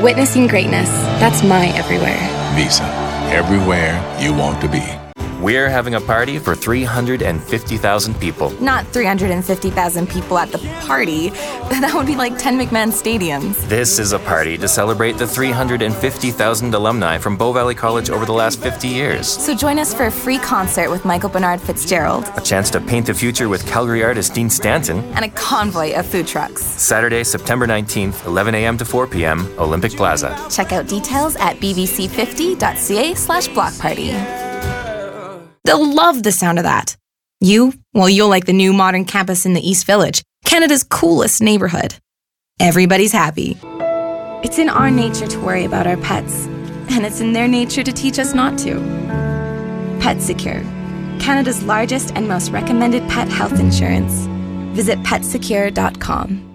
Witnessing greatness. That's my everywhere. Visa. Everywhere you want to be. We're having a party for 350,000 people. Not 350,000 people at the party. That would be like 10 McMahon stadiums. This is a party to celebrate the 350,000 alumni from Bow Valley College over the last 50 years. So join us for a free concert with Michael Bernard Fitzgerald. A chance to paint the future with Calgary artist Dean Stanton. And a convoy of food trucks. Saturday, September 19th, 11 a.m. to 4 p.m., Olympic Plaza. Check out details at bbc50.ca/blockparty. They'll love the sound of that. You'll like the new modern campus in the East Village, Canada's coolest neighborhood. Everybody's happy. It's in our nature to worry about our pets, and it's in their nature to teach us not to. PetSecure, Canada's largest and most recommended pet health insurance. Visit petsecure.com.